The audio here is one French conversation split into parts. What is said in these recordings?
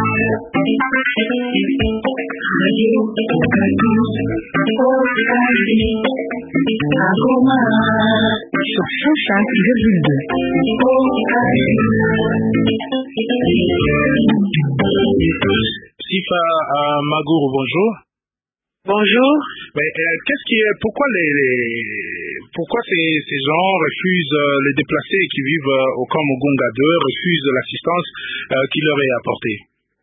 Sifa Magourou, bonjour. Bonjour. Mais pourquoi ces gens refusent les déplacés qui vivent au camp Mugunga 2 refusent l'assistance qui leur est apportée?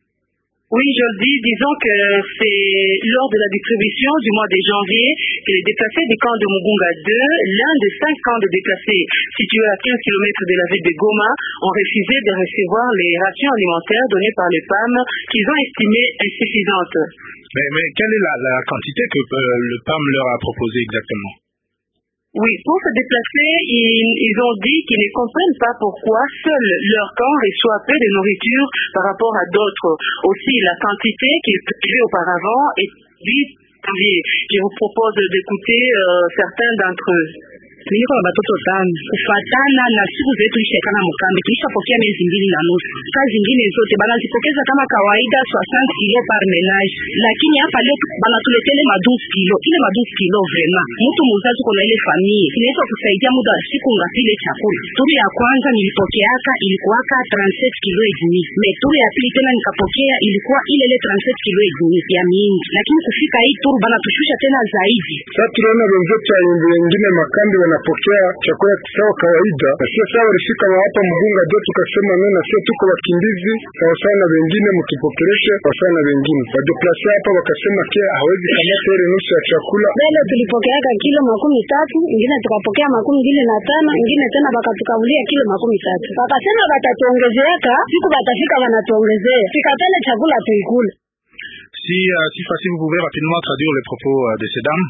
Oui, je le dis, disons que c'est lors de la distribution du mois de janvier que les déplacés du camp de Mugunga 2, l'un des 5 camps de déplacés situés à 15 km de la ville de Goma, ont refusé de recevoir les rations alimentaires données par les PAM qu'ils ont estimées insuffisantes. Mais quelle est la quantité que le PAM leur a proposée exactement? Oui, pour se déplacer, ils ont dit qu'ils ne comprennent pas pourquoi seul leur camp reçoit peu de nourriture par rapport à d'autres. Aussi, la quantité qu'ils prenaient auparavant est vite enviée. Je vous propose d'écouter certains d'entre eux. Niko na batoto 5 kufatana na siku zetu ishekana mkambi tulishapokea miezi 2 na nusu. Kazi zingine zote banazipokeza kama kawaida 60 kilo par menage, lakini hapa leo banatuletele ma 12 kilo. Ile ma 12 kilo vraiment mtu mzazi kuna ile familia inaweza kusaidia muda wa siku ngapi ile chakula. Turi ya kwanza nilipokeaka ilikuwaka 37 kilo edini. Turi ya pili tena nikapokea ilikuwa ile 37 kilo edini ya mingi, lakini kufika hii turu banatushusha tena zaidi. Sasa tunaona wenzetu wengine makambi wanapokea chakula sawa kawaida. Sio sawa rifika wa hapa Mugunga ndio tukasema neno sio tuko wakimbizi sawa sawa na wengine mtupokeleshe sawa na wengine. Wadeplase hapa wakasema kia hawezi kamata ile nusu ya chakula. Mbele tulipokeaga kilo 13, ingine tukapokea 25, ingine tena bakatukavulia kilo 13. Wakasema batatuongezeeka, siku batafika wanatuongezea. Tukatale chakula tuikule. Si vous pouvez rapidement traduire les propos de ces dames.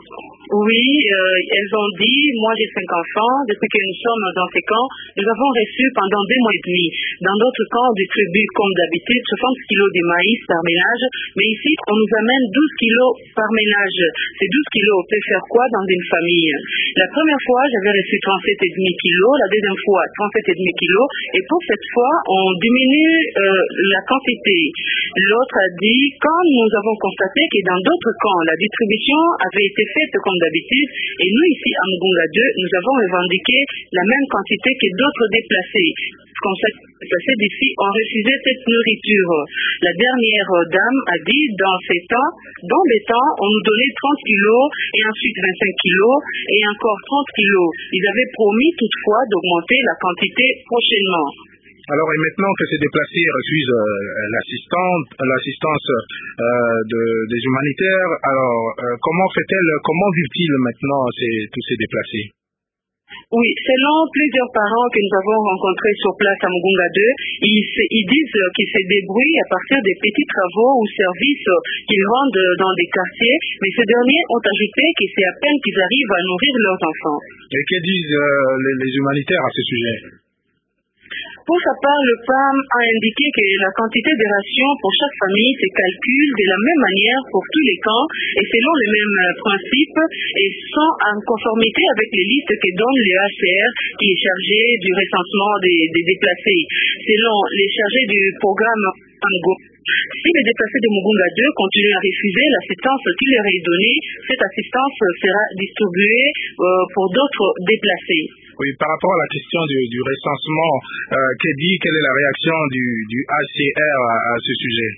Oui, elles ont dit, moi j'ai 5 enfants, depuis que nous sommes dans ces camps, nous avons reçu pendant 2 mois et demi. Dans d'autres camps, on distribue comme d'habitude 60 kilos de maïs par ménage, mais ici on nous amène 12 kilos par ménage. Ces 12 kilos, on peut faire quoi dans une famille? La première fois, j'avais reçu 37,5 kilos, la deuxième fois 37,5 kilos, et pour cette fois, on diminue la quantité. L'autre a dit, quand nous avons constaté que dans d'autres camps, la distribution avait été faite comme d'habitude, et nous ici à Mugunga 2, nous avons revendiqué la même quantité que d'autres déplacés. Comme ça, les déplacés d'ici ont refusé cette nourriture. La dernière dame a dit, dans les temps, on nous donnait 30 kilos, et ensuite 25 kilos, et encore 30 kilos. Ils avaient promis toutefois d'augmenter la quantité prochainement. Alors, et maintenant que ces déplacés refusent l'assistance des humanitaires, alors comment vivent-ils maintenant tous ces déplacés? Oui, selon plusieurs parents que nous avons rencontrés sur place à Mugunga 2, ils disent qu'ils se débrouillent à partir des petits travaux ou services qu'ils rendent dans des quartiers, mais ces derniers ont ajouté que c'est à peine qu'ils arrivent à nourrir leurs enfants. Et que disent les humanitaires à ce sujet? Pour sa part, le PAM a indiqué que la quantité de rations pour chaque famille se calcule de la même manière pour tous les camps et selon les mêmes principes et sont en conformité avec les listes que donne le HCR qui est chargé du recensement des déplacés. Selon les chargés du programme ANGO, si les déplacés de Mugunga 2 continuent à refuser l'assistance qui leur est donnée, cette assistance sera distribuée pour d'autres déplacés. Oui, par rapport à la question du recensement, quelle est la réaction du HCR à ce sujet?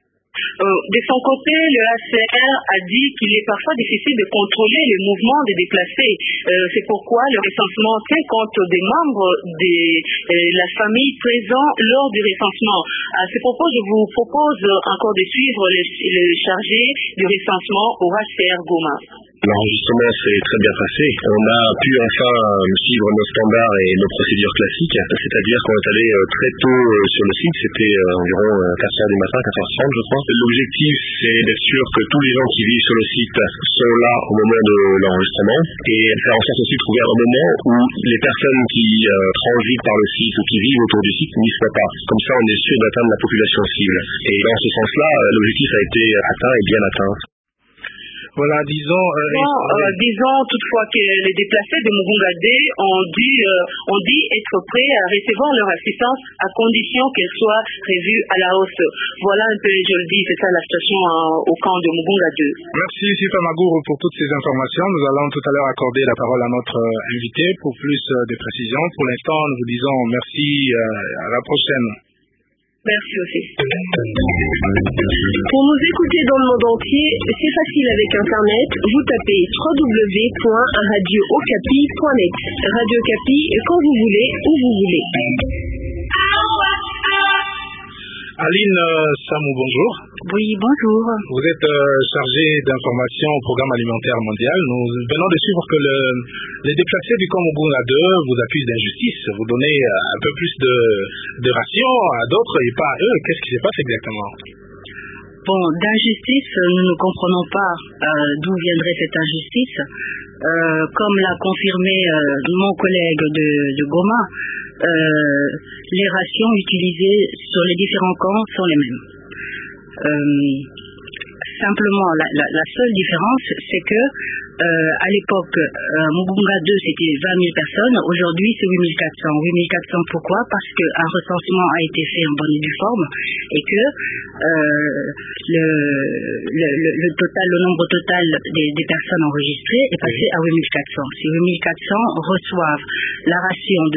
De son côté, le HCR a dit qu'il est parfois difficile de contrôler les mouvements des déplacés. C'est pourquoi le recensement tient compte des membres de la famille présents lors du recensement. À ce propos, je vous propose encore de suivre le chargé du recensement au HCR Goma. L'enregistrement s'est très bien passé. On a pu enfin suivre nos standards et nos procédures classiques, c'est-à-dire qu'on est allé très tôt sur le site, c'était environ 4h du matin, 4h30 je crois. L'objectif c'est d'être sûr que tous les gens qui vivent sur le site sont là au moment de l'enregistrement et faire en sorte aussi de trouver un moment où les personnes qui transitent par le site ou qui vivent autour du site n'y soient pas. Comme ça on est sûr d'atteindre la population cible. Et dans ce sens-là, l'objectif a été atteint et bien atteint. Voilà, disons toutefois que les déplacés de Mugunga 2 ont dit être prêts à recevoir leur assistance à condition qu'elle soit revue à la hausse. Voilà un peu, je le dis, c'est ça la situation au camp de Mugunga 2. Merci Sifa Magour pour toutes ces informations. Nous allons tout à l'heure accorder la parole à notre invité pour plus de précisions. Pour l'instant, nous vous disons merci, à la prochaine. Merci aussi. Pour nous écouter dans le monde entier, c'est facile avec Internet. Vous tapez www.radiookapi.net. Radio Okapi, quand vous voulez, où vous voulez. Aline Samou, bonjour. Oui, bonjour. Vous êtes chargée d'information au Programme alimentaire mondial. Nous venons de suivre que les déplacés du camp Mugunga 2 vous accusent d'injustice. Vous donnez un peu plus de rations à d'autres et pas à eux. Qu'est-ce qui se passe exactement? Bon, d'injustice, nous ne comprenons pas d'où viendrait cette injustice. Comme l'a confirmé mon collègue de Goma, les rations utilisées sur les différents camps sont les mêmes. Simplement, la seule différence, c'est que à l'époque, Mugunga 2, c'était 20 000 personnes. Aujourd'hui, c'est 8 400. 8 400, pourquoi? Parce qu'un recensement a été fait en bonne et due forme et que le nombre total des personnes enregistrées est passé à 8 400. Ces 8 400 reçoivent la ration de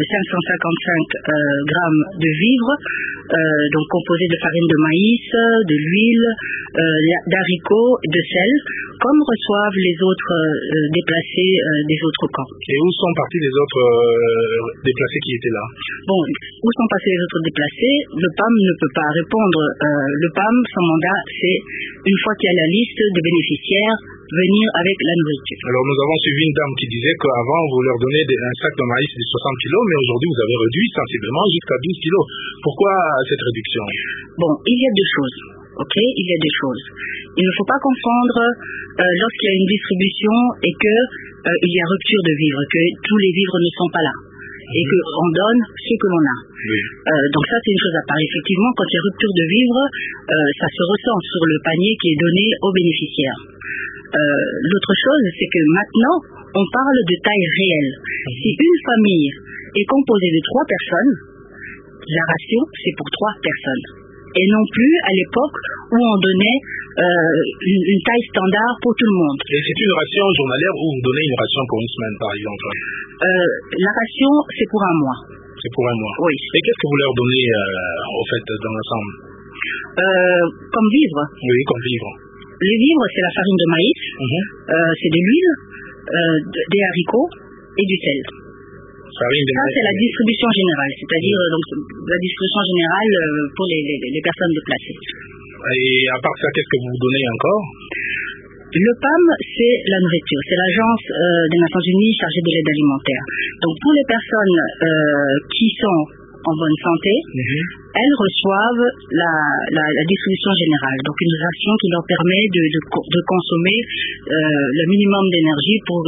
555 grammes de vivres, donc composée de farine de maïs, de l'huile, d'haricots, de sel, comme reçoivent les autres déplacés des autres camps. Et où sont partis les autres déplacés qui étaient là? Bon, où sont passés les autres déplacés? Le PAM ne peut pas répondre. Le PAM, son mandat, c'est, une fois qu'il y a la liste des bénéficiaires, venir avec la nourriture. Alors nous avons suivi une dame qui disait qu'avant vous leur donnez un sac de maïs de 60 kilos, mais aujourd'hui vous avez réduit sensiblement jusqu'à 12 kilos. Pourquoi cette réduction? Bon, il y a deux choses. Ok, il y a des choses. Il ne faut pas confondre lorsqu'il y a une distribution et que il y a rupture de vivres, que tous les vivres ne sont pas là et qu'on donne ce que l'on a. Oui. Donc ça, c'est une chose à part. Effectivement, quand il y a rupture de vivres, ça se ressent sur le panier qui est donné aux bénéficiaires. L'autre chose, c'est que maintenant, on parle de taille réelle. Si une famille est composée de 3 personnes, la ration, c'est pour 3 personnes. Et non plus à l'époque où on donnait une taille standard pour tout le monde. Et c'est une ration journalière ou vous donnez une ration pour une semaine, par exemple? La ration, c'est pour un mois. C'est pour un mois. Oui. Et qu'est-ce que vous leur donnez, au fait, dans l'ensemble? Comme vivre. Oui, comme vivre. Les vivres, c'est la farine de maïs, c'est de l'huile, des haricots et du sel. Ça, c'est la distribution générale, c'est-à-dire donc, la distribution générale pour les personnes déplacées. Et à part ça, qu'est-ce que vous donnez encore? Le PAM, c'est la nourriture. C'est l'Agence des Nations Unies chargée de l'aide alimentaire. Donc, pour les personnes qui sont en bonne santé, elles reçoivent la distribution générale, donc une ration qui leur permet de consommer le minimum d'énergie pour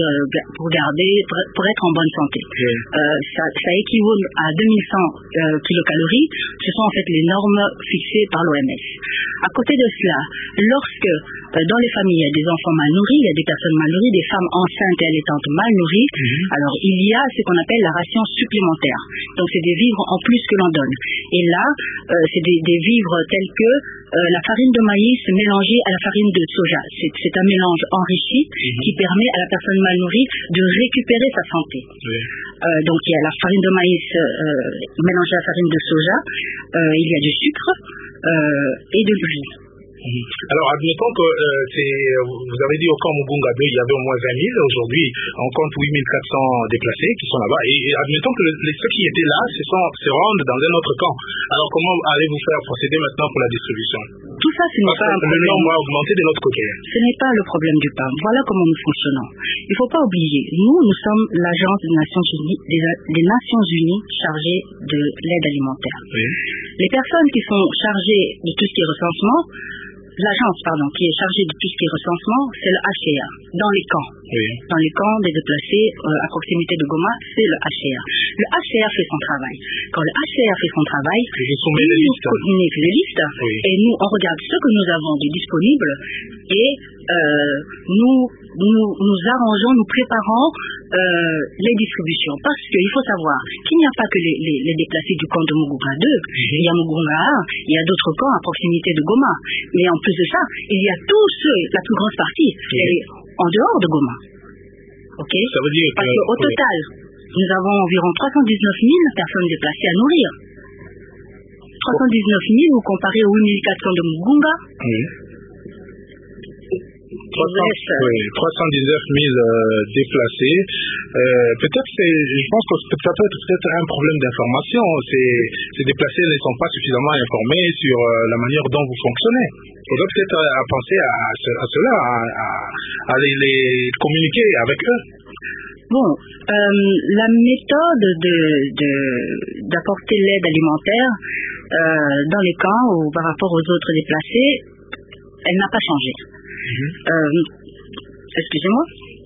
être en bonne santé. Ça équivaut à 2100 kilocalories. Ce sont en fait les normes fixées par l'OMS. À côté de cela, lorsque dans les familles il y a des enfants mal nourris, il y a des personnes mal nourries, des femmes enceintes et allaitantes mal nourries, alors il y a ce qu'on appelle la ration supplémentaire. Donc c'est des vivres en plus que l'on donne. Et là, c'est des vivres tels que la farine de maïs mélangée à la farine de soja. C'est un mélange enrichi qui permet à la personne mal nourrie de récupérer sa santé. Donc il y a la farine de maïs mélangée à la farine de soja, il y a du sucre et de l'huile. Alors, admettons que vous avez dit au camp Mugunga 2, il y avait au moins 20 000. Aujourd'hui, on compte 8 400 déplacés qui sont là-bas. Et admettons que ceux qui étaient là se rendent dans un autre camp. Alors, comment allez-vous faire procéder maintenant pour la distribution? Tout ça, ce n'est pas un problème. Le nombre va augmenter de l'autre côté. Ce n'est pas le problème du PAM. Voilà comment nous fonctionnons. Il ne faut pas oublier, nous sommes l'agence des Nations Unies chargée de l'aide alimentaire. Les personnes qui sont chargées de tout ce qui est recensement l'agence qui est chargée de tout ce qui est recensement, c'est le HCR, dans les camps. Oui. Dans les camps des déplacés à proximité de Goma, c'est le HCR. Le HCR fait son travail. Quand le HCR fait son travail, il nous communique les listes, oui. et nous, on regarde ce que nous avons de disponible, et nous arrangeons, nous préparons les distributions. Parce qu'il faut savoir qu'il n'y a pas que les déplacés du camp de Mugunga 2, il y a Mugunga 1, il y a d'autres camps à proximité de Goma. Mais en plus de ça, il y a tous ceux, la plus grosse partie, elle est en dehors de Goma. Ok? Ça veut dire parce qu'au total, nous avons environ 319 000 personnes déplacées à nourrir. 319 000, vous comparez aux 8 400 de Mugunga. Oui. 319 000 déplacés. Peut-être je pense que ça peut être peut-être un problème d'information. Ces déplacés ne sont pas suffisamment informés sur la manière dont vous fonctionnez. Il faudrait peut-être penser à cela, à les communiquer avec eux. Bon, la méthode d'apporter l'aide alimentaire dans les camps ou par rapport aux autres déplacés, elle n'a pas changé. Excusez-moi.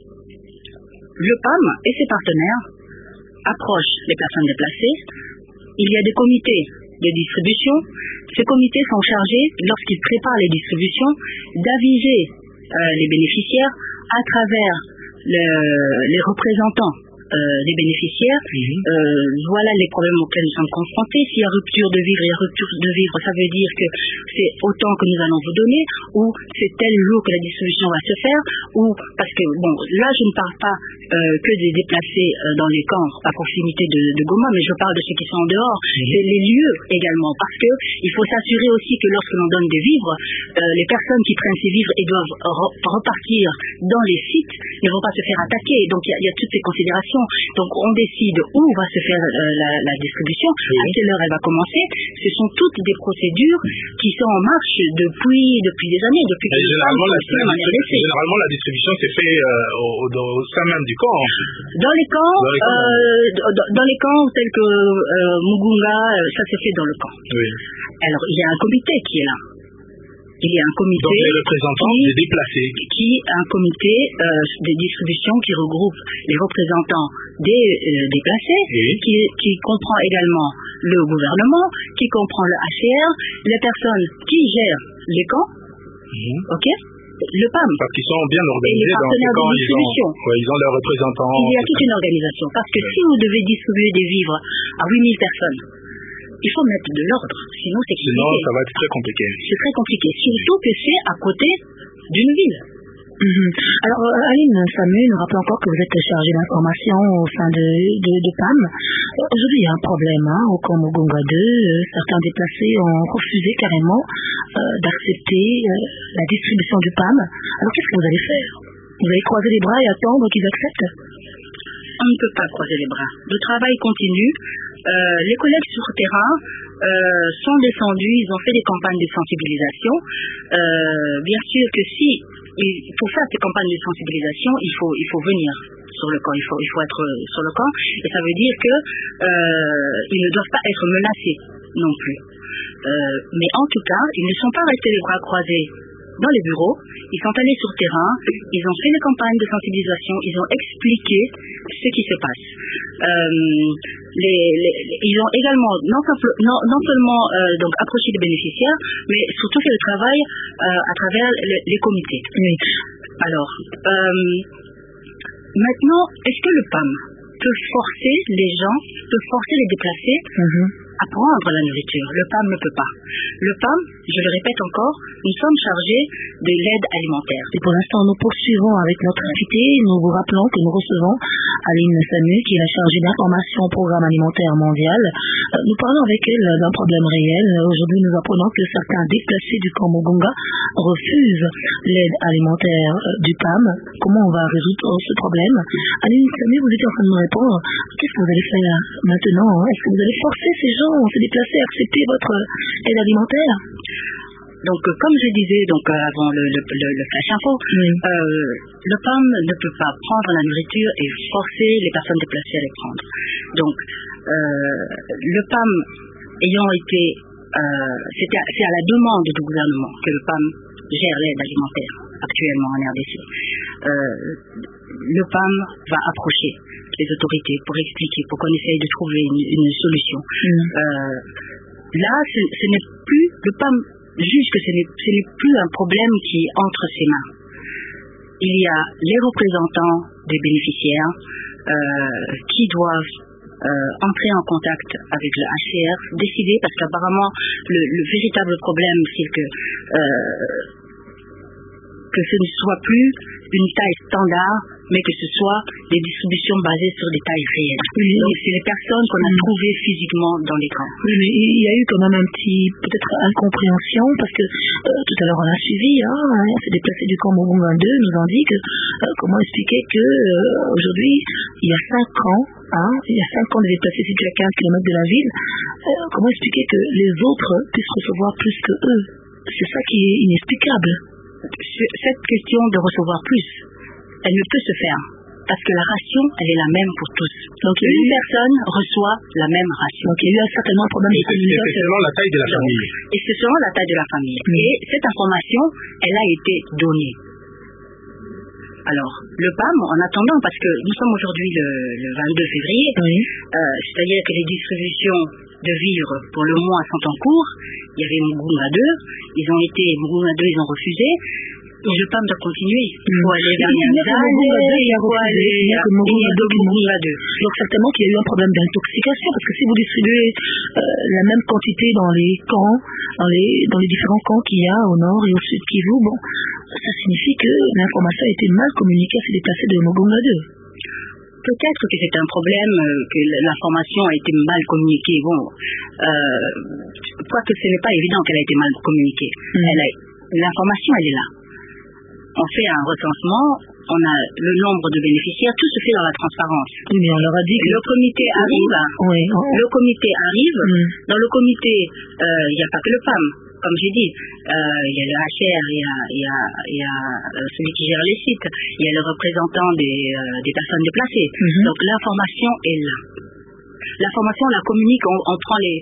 Le PAM et ses partenaires approchent les personnes déplacées. Il y a des comités de distribution. Ces comités sont chargés, lorsqu'ils préparent les distributions, d'aviser les bénéficiaires à travers les représentants des bénéficiaires. Voilà les problèmes auxquels nous sommes confrontés. S'il y a rupture de vivre, ça veut dire que c'est autant que nous allons vous donner, ou c'est tel jour que la distribution va se faire, ou parce que, bon, là je ne parle pas que des déplacés dans les camps à proximité de Goma, mais je parle de ceux qui sont en dehors, les lieux également, parce que il faut s'assurer aussi que lorsque l'on donne des vivres, les personnes qui prennent ces vivres et doivent repartir dans les sites ne vont pas se faire attaquer. Donc il y a toutes ces considérations. Donc on décide où va se faire la distribution, à quelle heure elle va commencer. Ce sont toutes des procédures qui sont en marche depuis des années. Généralement, la distribution s'est faite au sein même du camp. Dans les camps tels que Mugunga, ça s'est fait dans le camp. Oui. Alors il y a un comité qui est là. Il y a un comité. Donc les représentants des déplacés. Un comité de distribution qui regroupe les représentants des déplacés, qui comprend également le gouvernement, qui comprend le HCR, les personnes qui gèrent les camps, ok, le PAM. Parce qu'ils sont bien organisés dans ces camps, ils ont leurs représentants. Il y a toute une organisation. Parce que si vous devez distribuer des vivres à 8 000 personnes, il faut mettre de l'ordre, sinon c'est compliqué. Sinon, ça va être très compliqué. C'est très compliqué, surtout que c'est à côté d'une ville. Alors, Aline Samu nous rappelle encore que vous êtes chargée d'information au sein de PAM. Aujourd'hui, il y a un problème au camp Mugunga 2. Certains déplacés ont refusé carrément d'accepter la distribution du PAM. Alors, qu'est-ce que vous allez faire? Vous allez croiser les bras et attendre qu'ils acceptent? On ne peut pas croiser les bras. Le travail continue. Les collègues sur le terrain sont descendus, ils ont fait des campagnes de sensibilisation. Bien sûr que pour faire ces campagnes de sensibilisation, il faut venir sur le camp, il faut être sur le camp, et ça veut dire que ils ne doivent pas être menacés non plus. Mais en tout cas, ils ne sont pas restés les bras croisés dans les bureaux, ils sont allés sur le terrain, ils ont fait des campagnes de sensibilisation, ils ont expliqué ce qui se passe. Ils ont également non seulement donc approché des bénéficiaires, mais surtout fait le travail à travers les comités. Oui. Alors, maintenant, est-ce que le PAM peut forcer les gens, peut forcer les déplacés à prendre la nourriture? Le PAM ne peut pas. Le PAM, je le répète encore, nous sommes chargés de l'aide alimentaire. Et pour l'instant, nous poursuivons avec notre invité. Nous vous rappelons que nous recevons Aline Samu, qui est la chargée d'information au programme alimentaire mondial. Nous parlons avec elle d'un problème réel. Aujourd'hui, nous apprenons que certains déplacés du camp Mugunga refusent l'aide alimentaire du PAM. Comment on va résoudre ce problème? Aline Samu, vous étiez en train de nous répondre. Qu'est-ce que vous allez faire maintenant? Est-ce que vous allez forcer ces gens à se déplacer à accepter votre aide alimentaire? Donc, comme je disais avant le flash info, le PAM ne peut pas prendre la nourriture et forcer les personnes déplacées à les prendre. Donc, le PAM ayant été, c'est à la demande du gouvernement que le PAM gère l'aide alimentaire actuellement en RDC, le PAM va approcher les autorités pour expliquer, pour qu'on essaye de trouver une solution. Là, ce n'est plus, le PAM juge que ce n'est plus un problème qui est entre ses mains. Il y a les représentants des bénéficiaires qui doivent entrer en contact avec le HCR, décider, parce qu'apparemment le véritable problème c'est que ce ne soit plus une taille standard, mais que ce soit des distributions basées sur des tailles réelles. Donc c'est les personnes qu'on a trouvées physiquement dans les camps. Oui, mais il y a eu quand même un petit, peut-être, incompréhension, parce que tout à l'heure on a suivi, on s'est déplacé du camp Mugunga 2, nous ont dit que, comment expliquer que aujourd'hui, il y a 5 camps, il y a 5 camps de déplacés situés à 15 km de la ville, comment expliquer que les autres puissent recevoir plus que eux? C'est ça qui est inexplicable. Cette question de recevoir plus, elle ne peut se faire parce que la ration, elle est la même pour tous. Donc une personne reçoit la même ration. Donc il y a eu certainement un problème de communication. C'est selon la taille de la famille. Et c'est selon la taille de la famille. Et cette information, elle a été donnée. Alors, le PAM, en attendant, parce que nous sommes aujourd'hui le 22 février, c'est-à-dire que les distributions de vivres pour le mois sont en cours. Il y avait Mugunga 2, Mugunga 2, ils ont refusé. Et le PAM doit continuer. Il faut aller vers Nyanzale, il faut aller vers Mugunga 2. Donc certainement qu'il y a eu un problème d'intoxication, parce que si vous distribuez la même quantité dans les camps, dans les différents camps qu'il y a au nord et au sud Kivu, bon, ça signifie que l'information a été mal communiquée à ces déplacés de Mugunga 2. Peut-être que c'est un problème, que l'information a été mal communiquée. Bon, quoique ce n'est pas évident qu'elle a été mal communiquée. L'information, elle est là. On fait un recensement, on a le nombre de bénéficiaires, tout se fait dans la transparence. Oui, mais on leur a dit que le comité arrive. Le comité arrive. Dans le comité, il n'y a pas que le PAM. Comme j'ai dit, il y a le HR, il y a celui qui gère les sites, il y a le représentant des personnes déplacées. Donc l'information est là. L'information, on la communique, on prend les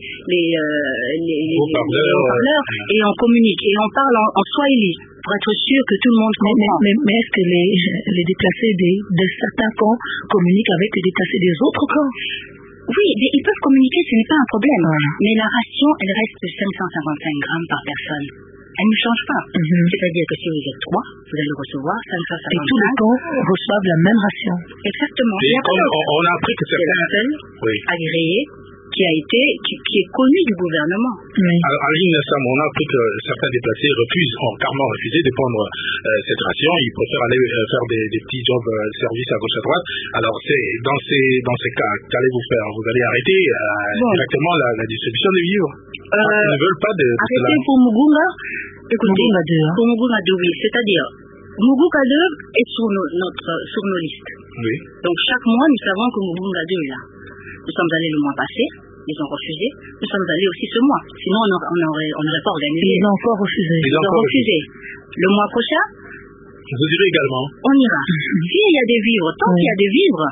haut-parleurs et on communique. Et on parle en swahili pour être sûr que tout le monde comprend. Mais est-ce que les déplacés de certains camps communiquent avec les déplacés des autres camps? Oui, ils peuvent communiquer, ce n'est pas un problème. Mais la ration, elle reste de 555 grammes par personne. Elle ne change pas. C'est-à-dire que si vous êtes 3, vous allez recevoir 555. Et tous les camps reçoivent la même ration. Exactement. Et on a appris que c'est la seule agréée qui est connue du gouvernement. Alors, Aline Sam, on a appris que certains déplacés ont carrément refusé de prendre cette ration. Ils préfèrent aller faire des petits jobs services à gauche à droite. Alors, dans ces cas, qu'allez-vous faire? Vous allez arrêter directement la distribution des vivres? Ils ne veulent pas de cela. Arrêter pour Mugunga? Écoutez, pour Mugunga 2, oui. C'est-à-dire, Mugunga 2 est sur nos listes. Oui. Donc, chaque mois, nous savons que Mugunga 2 est là. Nous sommes allés le mois passé, ils ont refusé. Nous sommes allés aussi ce mois. Sinon, on n'aurait pas organisé. Ils ont encore refusé. Ils ont refusé. Le mois prochain, vous irez également. On ira. S'il y a des vivres, tant qu'il y a des vivres,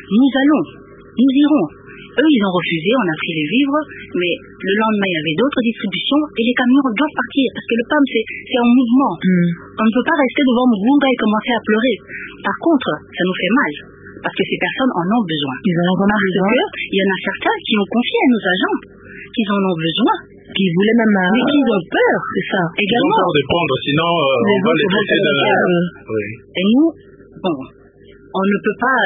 nous irons. Eux, ils ont refusé, on a pris les vivres, mais le lendemain, il y avait d'autres distributions et les camions doivent partir parce que le PAM, c'est en mouvement. On ne peut pas rester devant Mugunga et commencer à pleurer. Par contre, ça nous fait mal. Parce que ces personnes en ont besoin. Ils en ont vraiment besoin. Il y en a certains qui ont confié à nos agents qu'ils en ont besoin. Qui voulaient même... Mais qui ont peur, c'est ça. Également. Ils ont peur de prendre, sinon on va les traiter de... Et nous, on ne peut pas...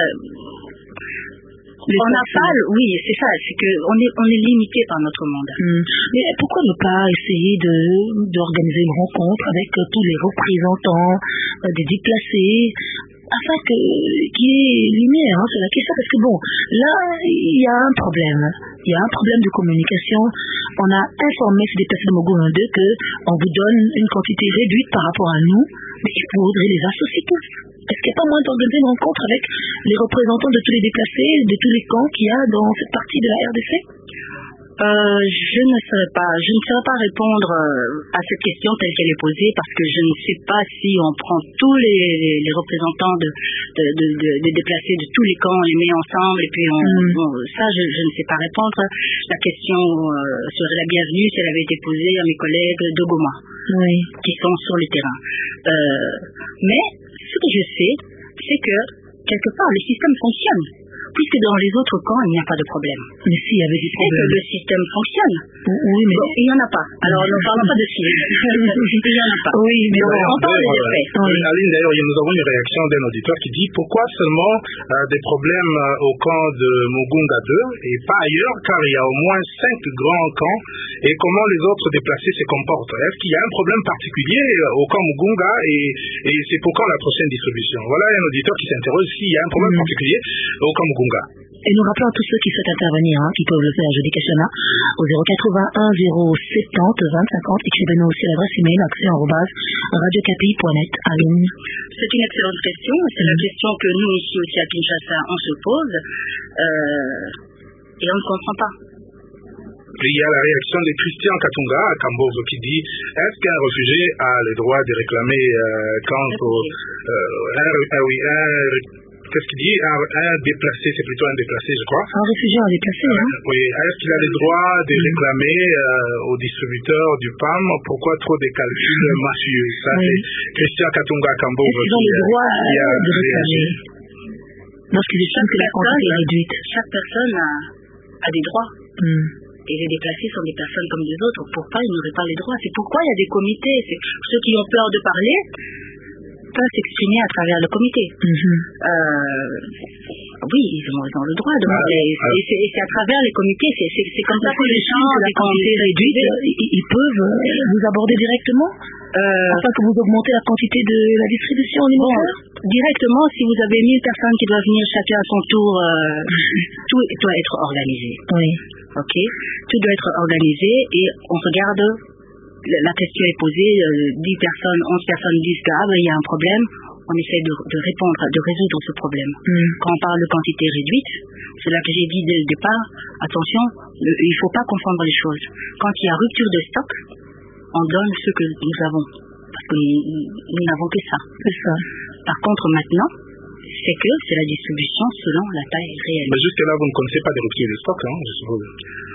On n'a pas, oui, c'est ça, c'est qu'on est limité par notre mandat. Mais pourquoi ne pas essayer d'organiser une rencontre avec tous les représentants des déplacés, afin qu'il y ait lumière sur la question, parce que bon, là, il y a un problème. Il y a un problème de communication. On a informé ces déplacés de Mugunga 2 qu'on vous donne une quantité réduite par rapport à nous, mais il faudrait les associer tous. Est-ce qu'il n'y a pas moyen d'organiser une rencontre avec les représentants de tous les déplacés, de tous les camps qu'il y a dans cette partie de la RDC? Je ne saurais pas répondre à cette question telle qu'elle est posée parce que je ne sais pas si on prend tous les représentants des déplacés de tous les camps, on les met ensemble et puis ça je ne sais pas répondre. La question serait la bienvenue si elle avait été posée à mes collègues de Goma qui sont sur le terrain. Mais ce que je sais, c'est que quelque part le système fonctionne. Puisque dans les autres camps, il n'y a pas de problème. Mais s'il y avait des problèmes. Le système fonctionne. Oui, mais... Bon, il n'y en a pas. Alors, ne parlons pas de si. Il n'y en a pas. Oui, mais on parle des faits. Aline, d'ailleurs, nous avons une réaction d'un auditeur qui dit pourquoi seulement des problèmes au camp de Mugunga 2 et pas ailleurs, car il y a au moins 5 grands camps, et comment les autres déplacés se comportent. Est-ce qu'il y a un problème particulier au camp Mugunga et c'est pour quand la prochaine distribution? Voilà un auditeur qui s'interroge s'il y a un problème particulier au camp Mugunga. Et nous rappelons à tous ceux qui souhaitent intervenir, qui peuvent le faire, Jody Kachana, au 081 070 2050. Écrivez-nous aussi à l'adresse email action@radiocapi.net. Aline. C'est une excellente question. C'est la question que nous, ici aussi à Kinshasa, on se pose. Et on ne comprend pas. Il y a la réaction de Christian Katunga à Kambozo qui dit est-ce qu'un réfugié a le droit de réclamer quant au... Qu'est-ce qu'il dit? Un déplacé, c'est plutôt un déplacé, je crois. Un réfugié, un déplacé, hein? Oui. Est-ce qu'il a le droit de réclamer aux distributeurs du PAM pourquoi trop des calculs mafieux? Ça, c'est Christian Katunga Kambo. Est-ce qu'ils ont le droit de réclamer lorsqu'ils estiment que la quantité est réduite? Chaque personne a des droits. Et les déplacés sont des personnes comme les autres. Pourquoi ils n'auraient pas les droits? C'est pourquoi il y a des comités. C'est ceux qui ont peur de parler peuvent s'exprimer à travers le comité. Oui, ils ont le droit de parler. Et c'est à travers les comités, c'est comme ça que les gens des quantités réduites, ils peuvent vous aborder directement afin que vous augmentez la quantité de la distribution alimentaire. Directement, si vous avez 1000 personnes qui doivent venir chacun à son tour, tout doit être organisé. Oui. Ok, tout doit être organisé et on regarde. La question est posée, 10 personnes, 11 personnes disent qu'il y a un problème, on essaie de répondre, de résoudre ce problème. Quand on parle de quantité réduite, c'est là que j'ai dit dès le départ, attention, il ne faut pas confondre les choses. Quand il y a rupture de stock, on donne ce que nous avons, parce que nous n'avons que ça. Par contre, maintenant, c'est que c'est la distribution selon la taille réelle. Mais jusque-là, vous ne connaissez pas des ruptures de stock, hein, je suppose.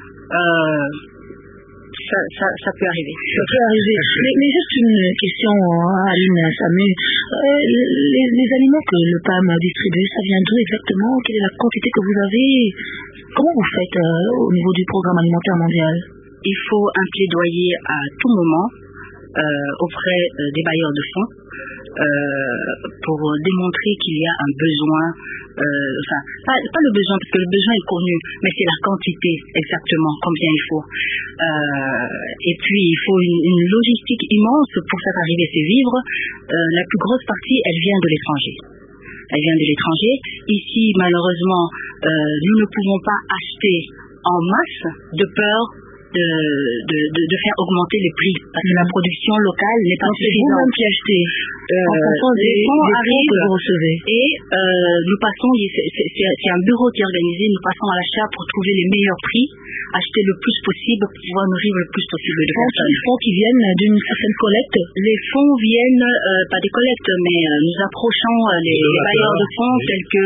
Ça peut arriver. Ça peut arriver. Mais juste une question, Aline, Samu. Les aliments que le PAM distribue, ça vient d'où exactement? Quelle est la quantité que vous avez? Comment vous faites au niveau du programme alimentaire mondial? Il faut un plaidoyer à tout moment auprès des bailleurs de fonds pour démontrer qu'il y a un besoin, pas le besoin parce que le besoin est connu, mais c'est la quantité exactement, combien il faut. Et puis il faut une logistique immense pour faire arriver ces vivres. La plus grosse partie, elle vient de l'étranger. Elle vient de l'étranger. Ici, malheureusement, nous ne pouvons pas acheter en masse de peur de faire augmenter les prix parce que la production locale n'est pas suffisante. C'est vous-même qui achetez en fonction des fonds arrivent que vous recevez. Et nous passons, c'est un bureau qui est organisé, nous passons à l'achat pour trouver les meilleurs prix, acheter le plus possible pour pouvoir nourrir le plus possible de personnes. Les fonds qui viennent d'une certaine collecte? Les fonds viennent, pas des collectes, mais nous approchons les bailleurs de fonds tels que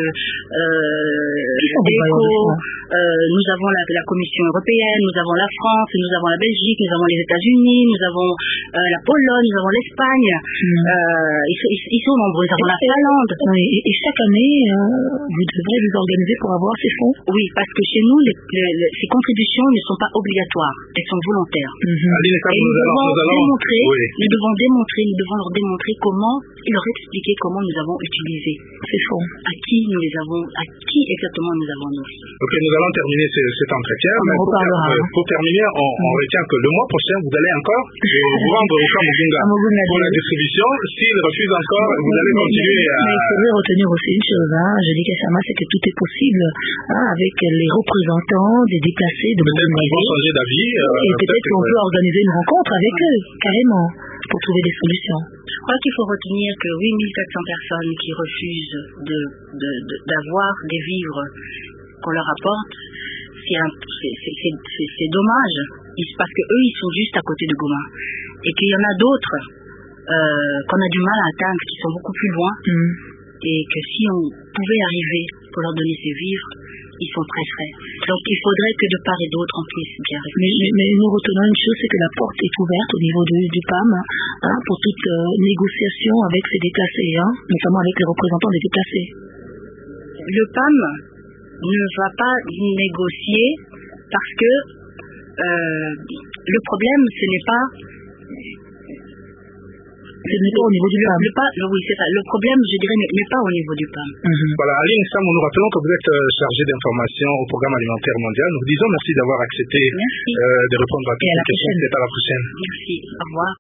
ECO, nous avons la Commission européenne, nous avons la France, nous avons la Belgique, nous avons les États-Unis, nous avons la Pologne, nous avons l'Espagne. Ils sont nombreux, nous avons la Finlande. Oui, et chaque année, vous devrez vous organiser pour avoir ces fonds? Oui, parce que chez nous, ces contributions ne sont pas obligatoires, elles sont volontaires. Et nous devons leur démontrer comment, leur expliquer comment nous avons utilisé ces fonds, à qui exactement nous avons nourri. Ok, nous allons terminer cet entretien. Pour terminer, on retient que le mois prochain, vous allez encore vous rendre au camp Mugunga pour la distribution. S'ils refusent encore, vous allez continuer à... Mais il faudrait retenir aussi une chose, je dis qu'à Sama, c'est que tout est possible avec les représentants des déplacés de Mugunga. Peut-être qu'ils vont changer d'avis. Et peut-être qu'on peut organiser une rencontre avec eux, carrément, pour trouver des solutions. Je crois qu'il faut retenir que 8400 personnes qui refusent d'avoir des vivres qu'on leur apporte, c'est dommage, parce que eux, ils sont juste à côté de Goma. Et qu'il y en a d'autres qu'on a du mal à atteindre, qui sont beaucoup plus loin. Et que si on pouvait arriver pour leur donner ces vivres, ils sont très frais. Donc il faudrait que de part et d'autre on puisse bien réfléchir. Mais nous retenons une chose, c'est que la porte est ouverte au niveau du PAM pour toute négociation avec ces déplacés, notamment avec les représentants des déplacés. Le PAM ne va pas négocier parce que le problème ce n'est pas au niveau du PAM. Oui, c'est ça. Le problème, je dirais, n'est pas au niveau du PAM. Voilà, Aline Sam, nous rappelons que vous êtes chargé d'information au Programme alimentaire mondial. Nous vous disons merci d'avoir accepté de répondre à toutes les questions. Peut-être à la prochaine. Merci. Au revoir.